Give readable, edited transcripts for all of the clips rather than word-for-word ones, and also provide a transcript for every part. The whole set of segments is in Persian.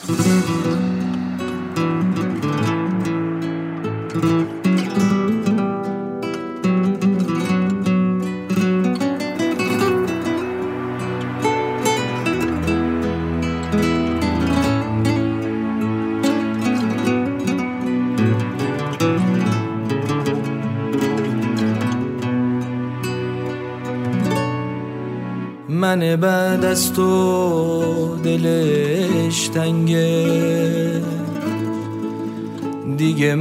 من بعد از تو دلش تنگه، دیگه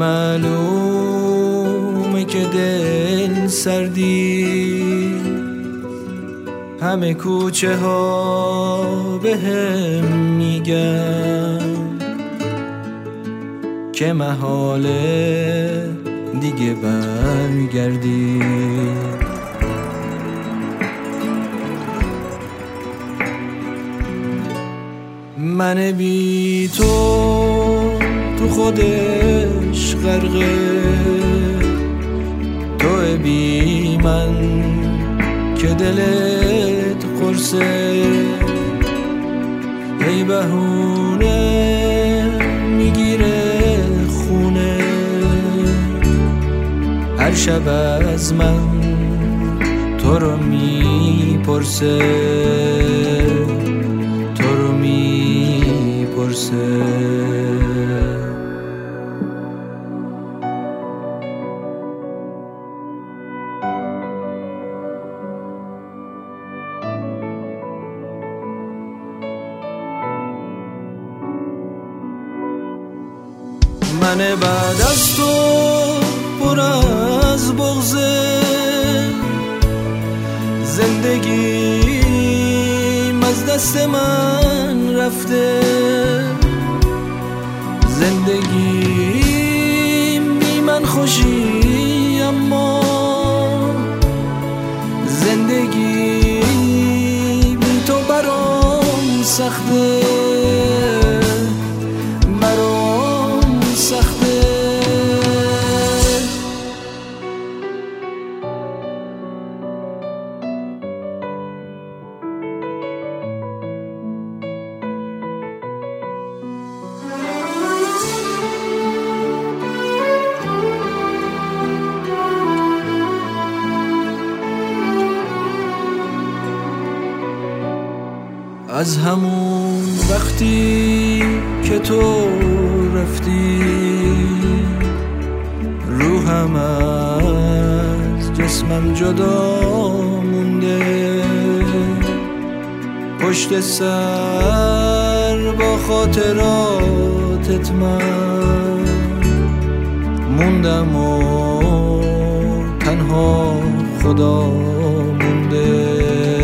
معلومه که دل سردی، همه کوچه ها به هم میگن که محاله دیگه برگردی. من بی تو خودش غرقه، تو بی من که دلت قرصه، ای بهونه میگیره خونه، هر شب از من تو رو میپرسه، تو رو میپرسه. من بعد از تو پر از بغضه، زندگیم از دست من رفته، زندگیم بی من خوشی اما زندگی بی تو برام سخته، برام سخته. از همون وقتی که تو رفتی، روحم از جسمم جدا مونده، پشت سر با خاطراتت من موندم و تنها خدا مونده،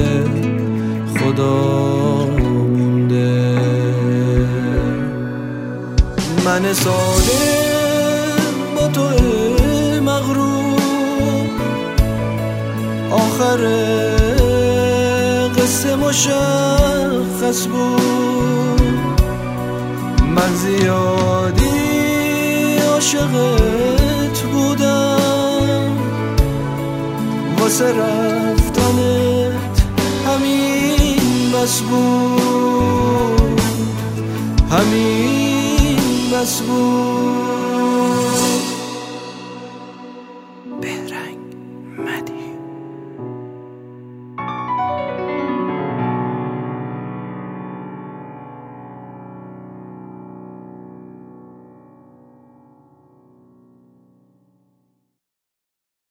خدا مونده. من سالم با تو مغرور، آخر قصه مشخص بود، من زیادی عاشقت بودم، واسه رفتنت همین بس بود، همین بس بود.